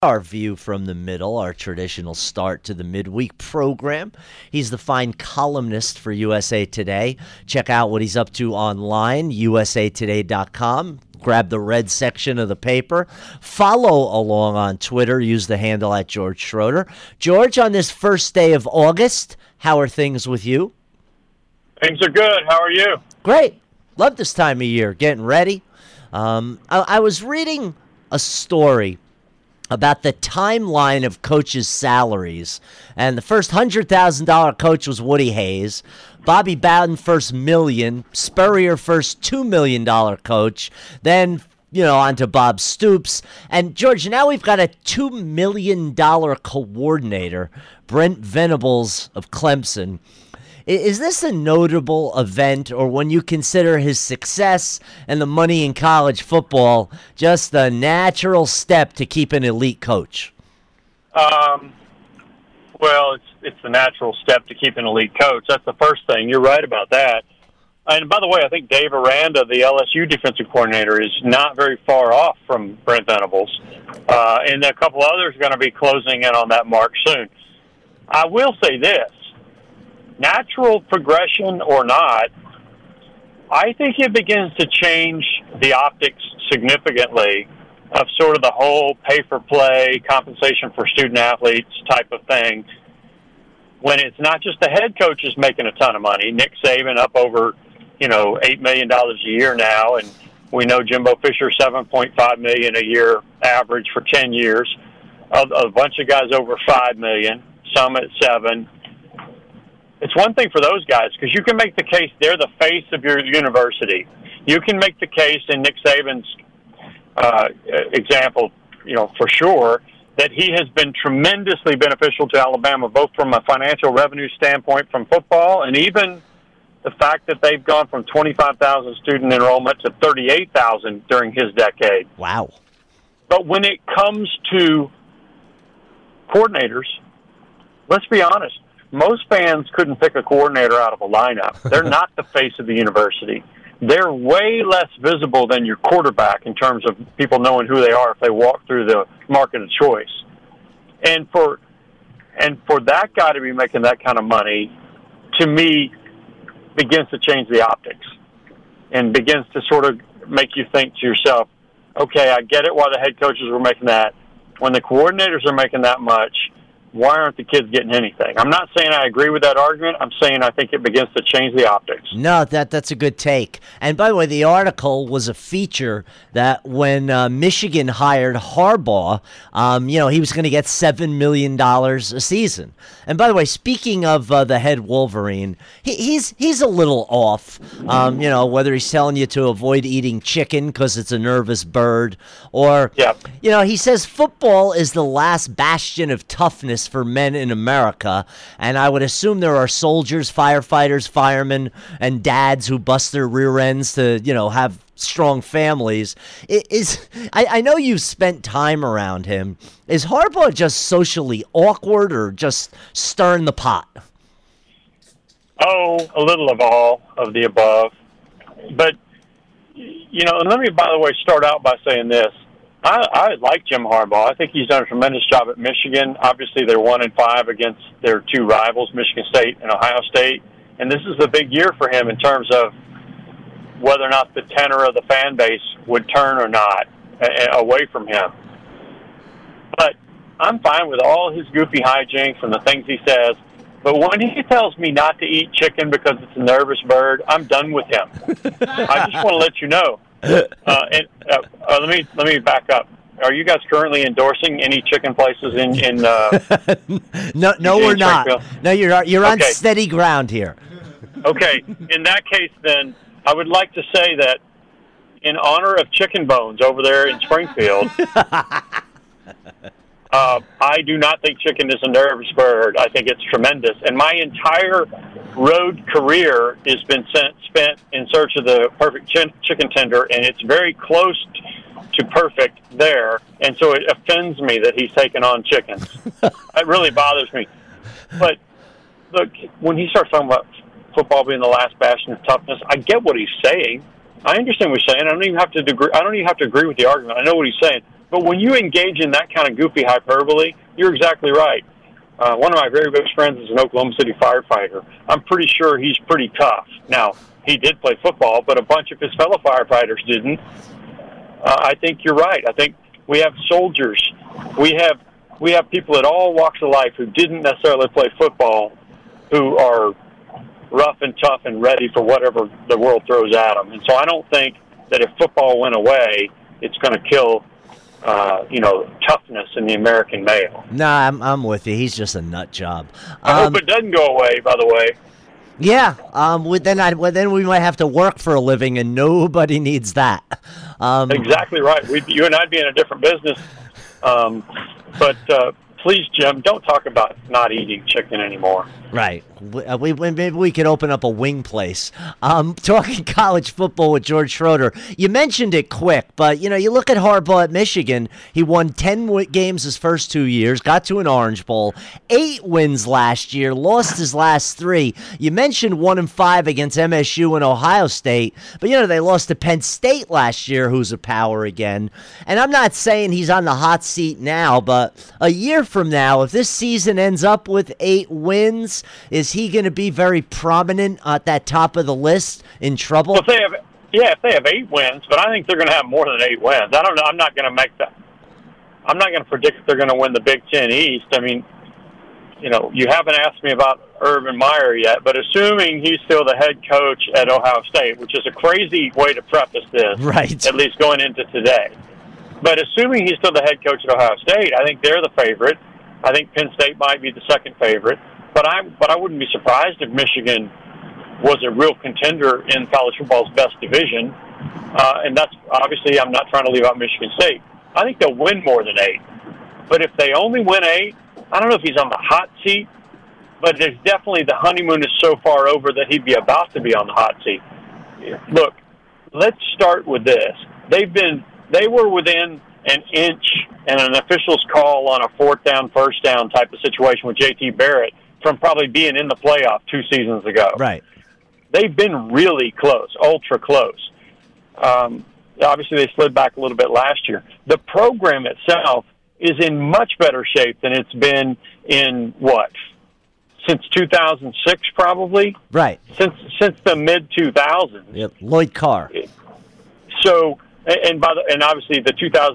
Our View from the Middle, our traditional start to the midweek program. He's the fine columnist for USA Today. Check out what he's up to online, usatoday.com. Grab the red section of the paper. Follow along on Twitter. Use the handle at George Schroeder. George, on this first day of August, how are things with you? Things are good. How are you? Great. Love this time of year. Getting ready. I was reading a story about the timeline of coaches' salaries. And the first $100,000 coach was Woody Hayes. Bobby Bowden, first $1 million. Spurrier, first $2 million coach. Then, on to Bob Stoops. And, George, now we've got a $2 million coordinator, Brent Venables of Clemson. Is this a notable event, or when you consider his success and the money in college football, just a natural step to keep an elite coach? Well, it's the natural step to keep an elite coach. That's the first thing. You're right about that. And by the way, I think Dave Aranda, the LSU defensive coordinator, is not very far off from Brent Venables. And a couple others are going to be closing in on that mark soon. I will say this. Natural progression or not, I think it begins to change the optics significantly of sort of the whole pay-for-play, compensation for student-athletes type of thing when it's not just the head coach is making a ton of money. Nick Saban up over, $8 million a year now, and we know Jimbo Fisher $7.5 million a year average for 10 years. A bunch of guys over $5 million, some at $7 million. It's one thing for those guys because you can make the case they're the face of your university. You can make the case in Nick Saban's example, for sure, that he has been tremendously beneficial to Alabama, both from a financial revenue standpoint from football and even the fact that they've gone from 25,000 student enrollment to 38,000 during his decade. Wow. But when it comes to coordinators, let's be honest, most fans couldn't pick a coordinator out of a lineup. They're not the face of the university. They're way less visible than your quarterback in terms of people knowing who they are if they walk through the market of choice. And for that guy to be making that kind of money, to me, begins to change the optics and begins to sort of make you think to yourself, okay, I get it why the head coaches were making that. When the coordinators are making that much, why aren't the kids getting anything? I'm not saying I agree with that argument. I'm saying I think it begins to change the optics. No, that's a good take. And by the way, the article was a feature that when Michigan hired Harbaugh, he was going to get $7 million a season. And by the way, speaking of the head Wolverine, he's a little off, whether he's telling you to avoid eating chicken because it's a nervous bird or, he says football is the last bastion of toughness for men in America, and I would assume there are soldiers, firefighters, firemen, and dads who bust their rear ends to, have strong families. I know you've spent time around him. Is Harbaugh just socially awkward or just stirring the pot? Oh, a little of all of the above. But, and let me, by the way, start out by saying this. I like Jim Harbaugh. I think he's done a tremendous job at Michigan. Obviously, they're 1-5 against their two rivals, Michigan State and Ohio State. And this is a big year for him in terms of whether or not the tenor of the fan base would turn or not away from him. But I'm fine with all his goofy hijinks and the things he says. But when he tells me not to eat chicken because it's a nervous bird, I'm done with him. I just want to let you know. Let me back up. Are you guys currently endorsing any chicken places in No, we're not. No, you're on steady ground here. Okay. In that case, then I would like to say that in honor of Chicken Bones over there in Springfield, I do not think chicken is a nervous bird. I think it's tremendous. And my entire road career has been spent in search of the perfect chicken tender, and it's very close to perfect there. And so it offends me that he's taken on chickens. It really bothers me. But look, when he starts talking about football being the last bastion of toughness, I get what he's saying. I understand what he's saying. I don't even have to agree with the argument. I know what he's saying. But when you engage in that kind of goofy hyperbole, you're exactly right. One of my very best friends is an Oklahoma City firefighter. I'm pretty sure he's pretty tough. Now, he did play football, but a bunch of his fellow firefighters didn't. I think you're right. I think we have soldiers. We have people at all walks of life who didn't necessarily play football who are rough and tough and ready for whatever the world throws at them. And so I don't think that if football went away, it's going to kill toughness in the American male. Nah, I'm with you. He's just a nut job. I hope it doesn't go away, by the way. Yeah. Then we might have to work for a living, and nobody needs that. Exactly right. You and I'd be in a different business. But please, Jim, don't talk about not eating chicken anymore. Right. Maybe we could open up a wing place. Talking college football with George Schroeder. You mentioned it quick, but, you look at Harbaugh at Michigan. He won 10 games his first 2 years, got to an Orange Bowl, 8 wins last year, lost his last 3. You mentioned 1-5 against MSU and Ohio State, but, they lost to Penn State last year, who's a power again. And I'm not saying he's on the hot seat now, but a year from now, if this season ends up with 8 wins, is he going to be very prominent at that top of the list, in trouble? Well, if they have 8 wins, but I think they're going to have more than 8 wins. I don't know. I'm not going to make that. I'm not going to predict if they're going to win the Big Ten East. I mean, you haven't asked me about Urban Meyer yet, but assuming he's still the head coach at Ohio State, which is a crazy way to preface this, right? At least going into today. But assuming he's still the head coach at Ohio State, I think they're the favorite. I think Penn State might be the second favorite. But I wouldn't be surprised if Michigan was a real contender in college football's best division. And that's obviously, I'm not trying to leave out Michigan State. I think they'll win more than 8. But if they only win 8, I don't know if he's on the hot seat, but there's definitely the honeymoon is so far over that he'd be about to be on the hot seat. Look, let's start with this. They were within an inch and an official's call on a 4th down, 1st down type of situation with J.T. Barrett from probably being in the playoff 2 seasons ago. Right. They've been really close, ultra close. Obviously, they slid back a little bit last year. The program itself is in much better shape than it's been in, since 2006 probably? Right. Since the mid-2000s. Yep, Lloyd Carr. So, and obviously the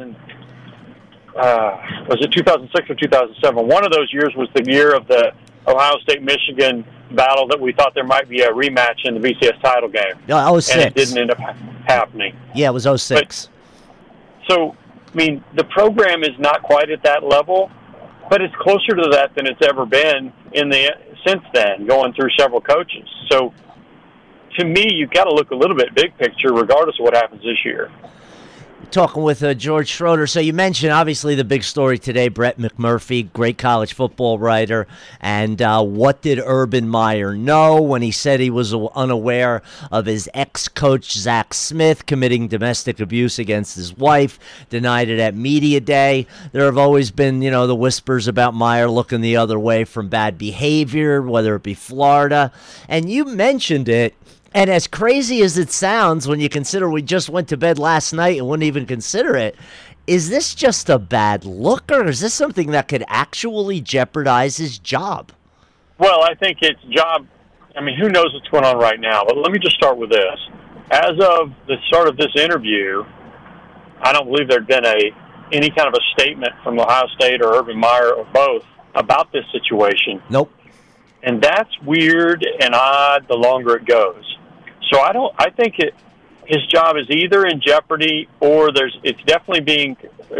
was it 2006 or 2007? One of those years was the year of the Ohio State-Michigan battle that we thought there might be a rematch in the BCS title game. No, 06. And it didn't end up happening. Yeah, it was 06. So, I mean, the program is not quite at that level, but it's closer to that than it's ever been since then, going through several coaches. So, to me, you've got to look a little bit big picture, regardless of what happens this year. Talking with George Schroeder. So you mentioned, obviously, the big story today, Brett McMurphy, great college football writer. And what did Urban Meyer know when he said he was unaware of his ex-coach, Zach Smith, committing domestic abuse against his wife, denied it at Media Day? There have always been, the whispers about Meyer looking the other way from bad behavior, whether it be Florida. And you mentioned it. And as crazy as it sounds when you consider we just went to bed last night and wouldn't even consider it, is this just a bad look, or is this something that could actually jeopardize his job? Well, I think it's job. I mean, who knows what's going on right now? But let me just start with this. As of the start of this interview, I don't believe there'd been any kind of a statement from Ohio State or Urban Meyer or both about this situation. Nope. And that's weird and odd the longer it goes. So I think his job is either in jeopardy or there's definitely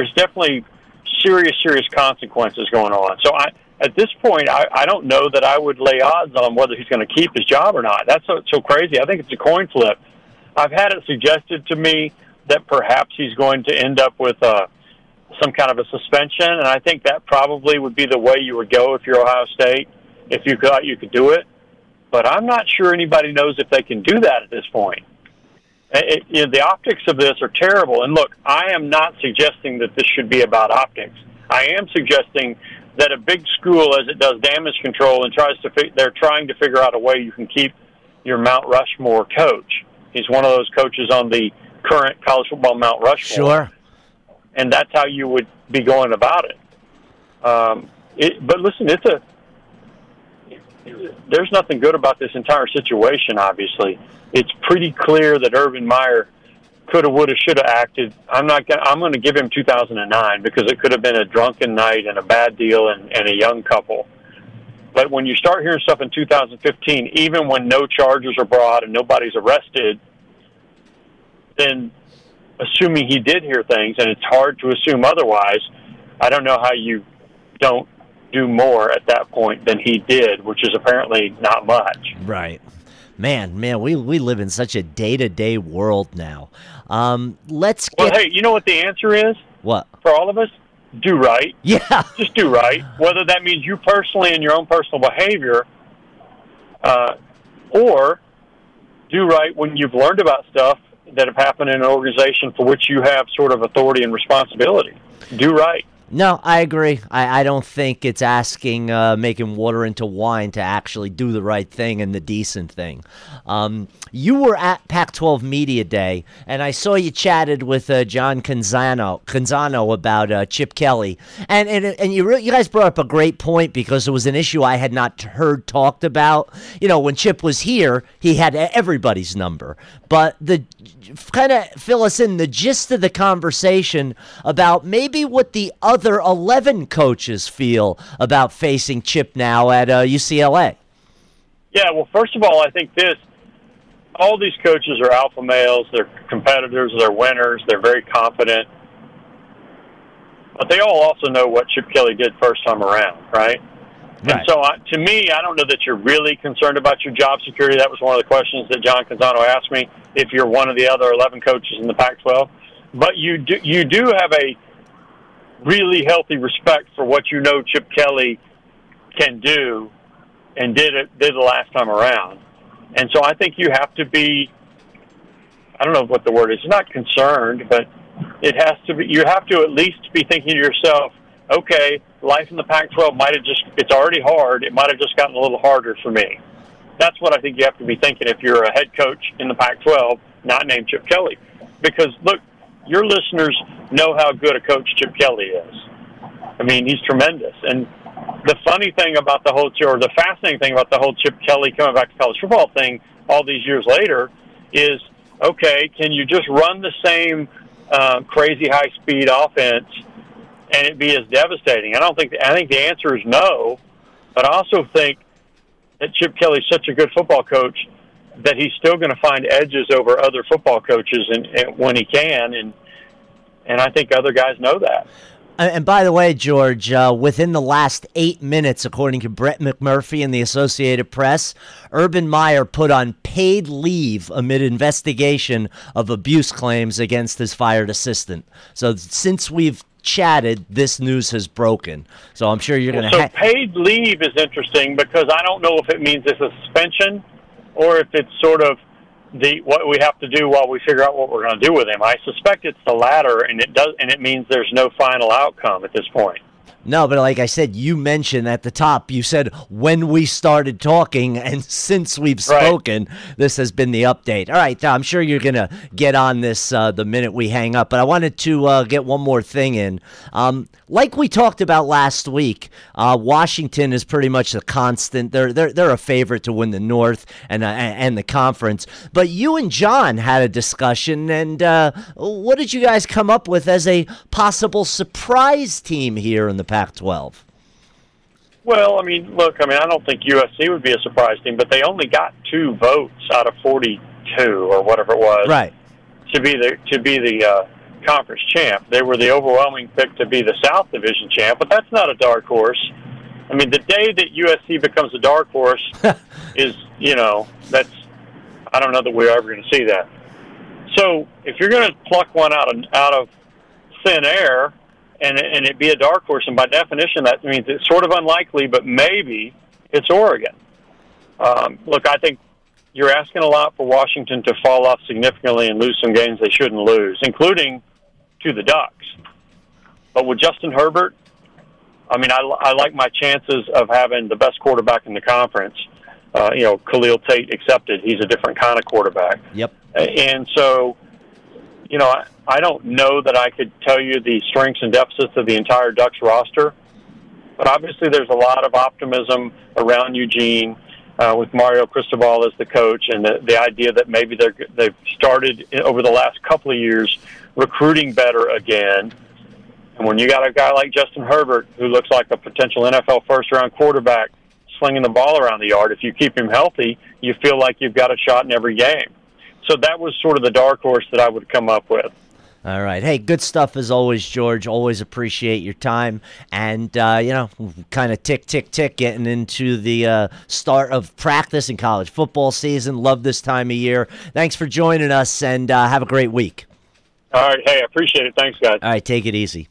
serious consequences going on. So at this point, I don't know that I would lay odds on whether he's going to keep his job or not. That's so crazy. I think it's a coin flip. I've had it suggested to me that perhaps he's going to end up with some kind of a suspension, and I think that probably would be the way you would go if you're Ohio State, if you thought you could do it. But I'm not sure anybody knows if they can do that at this point. The optics of this are terrible. And look, I am not suggesting that this should be about optics. I am suggesting that a big school, as it does damage control and they're trying to figure out a way you can keep your Mount Rushmore coach. He's one of those coaches on the current college football Mount Rushmore. Sure. and that's how you would be going about it. But listen, there's nothing good about this entire situation. Obviously, it's pretty clear that Urban Meyer coulda, woulda, shoulda acted. I'm going to give him 2009 because it could have been a drunken night and a bad deal and a young couple. But when you start hearing stuff in 2015, even when no charges are brought and nobody's arrested, then assuming he did hear things, and it's hard to assume otherwise, I don't know how you don't do more at that point than he did, which is apparently not much. Right. Man, we live in such a day-to-day world now. Let's get... Well, hey, you know what the answer is? What? For all of us? Do right. Yeah. Just do right. Whether that means you personally and your own personal behavior, or do right when you've learned about stuff that have happened in an organization for which you have sort of authority and responsibility. Do right. No, I agree. I don't think it's asking, making water into wine to actually do the right thing and the decent thing. You were at Pac-12 Media Day, and I saw you chatted with John Canzano about Chip Kelly. And you guys brought up a great point because it was an issue I had not heard talked about. You know, when Chip was here, he had everybody's number. But kind of fill us in the gist of the conversation about maybe what the other 11 coaches feel about facing Chip now at UCLA. Yeah, well, first of all, I think all these coaches are alpha males. They're competitors. They're winners. They're very confident. But they all also know what Chip Kelly did first time around, right? Right. And so, to me, I don't know that you're really concerned about your job security. That was one of the questions that John Canzano asked me, if you're one of the other 11 coaches in the Pac-12. But you do have a really healthy respect for what you know Chip Kelly can do and did the last time around. And so I think you have to be, I don't know what the word is, not concerned, but it has to be, you have to at least be thinking to yourself, okay, life in the Pac-12 it's already hard. It might have just gotten a little harder for me. That's what I think you have to be thinking if you're a head coach in the Pac-12, not named Chip Kelly. Because, look, your listeners know how good a coach Chip Kelly is. I mean, he's tremendous. And the funny thing about the whole, or the fascinating thing about the whole Chip Kelly coming back to college football thing all these years later is, okay, can you just run the same crazy high-speed offense and it be as devastating? I think the answer is no, but I also think that Chip Kelly's such a good football coach that he's still going to find edges over other football coaches and when he can, and I think other guys know that. And by the way, George, within the last 8 minutes, according to Brett McMurphy in the Associated Press, Urban Meyer put on paid leave amid investigation of abuse claims against his fired assistant. So since we've chatted, this news has broken. So I'm sure you're going to paid leave is interesting because I don't know if it means it's a suspension or if it's sort of what we have to do while we figure out what we're going to do with him. I suspect it's the latter, and it means there's no final outcome at this point. No, but like I said, you mentioned at the top, you said when we started talking, and since we've spoken, this has been the update. All right, I'm sure you're going to get on this the minute we hang up, but I wanted to get one more thing in. Like we talked about last week, Washington is pretty much a constant. They're a favorite to win the North and the conference. But you and John had a discussion, and what did you guys come up with as a possible surprise team here in the Pac-12? Well, I don't think USC would be a surprise team, but they only got 2 votes out of 42 or whatever it was, right, to be the conference champ. They were the overwhelming pick to be the South Division champ, but that's not a dark horse. I mean, the day that USC becomes a dark horse is, I don't know that we're ever going to see that. So if you're going to pluck one out of thin air, and it be a dark horse, and by definition that means it's sort of unlikely, but maybe it's Oregon. Look, I think you're asking a lot for Washington to fall off significantly and lose some games they shouldn't lose, including to the Ducks. But with Justin Herbert, I like my chances of having the best quarterback in the conference. Khalil Tate accepted. He's a different kind of quarterback. Yep. And so, I don't know that I could tell you the strengths and deficits of the entire Ducks roster, but obviously there's a lot of optimism around Eugene with Mario Cristobal as the coach, and the idea that maybe they've started over the last couple of years recruiting better again. And when you got a guy like Justin Herbert, who looks like a potential NFL first-round quarterback, slinging the ball around the yard, if you keep him healthy, you feel like you've got a shot in every game. So that was sort of the dark horse that I would come up with. All right. Hey, good stuff as always, George. Always appreciate your time. And, kind of tick, getting into the start of practice in college football season. Love this time of year. Thanks for joining us, and have a great week. All right. Hey, I appreciate it. Thanks, guys. All right. Take it easy.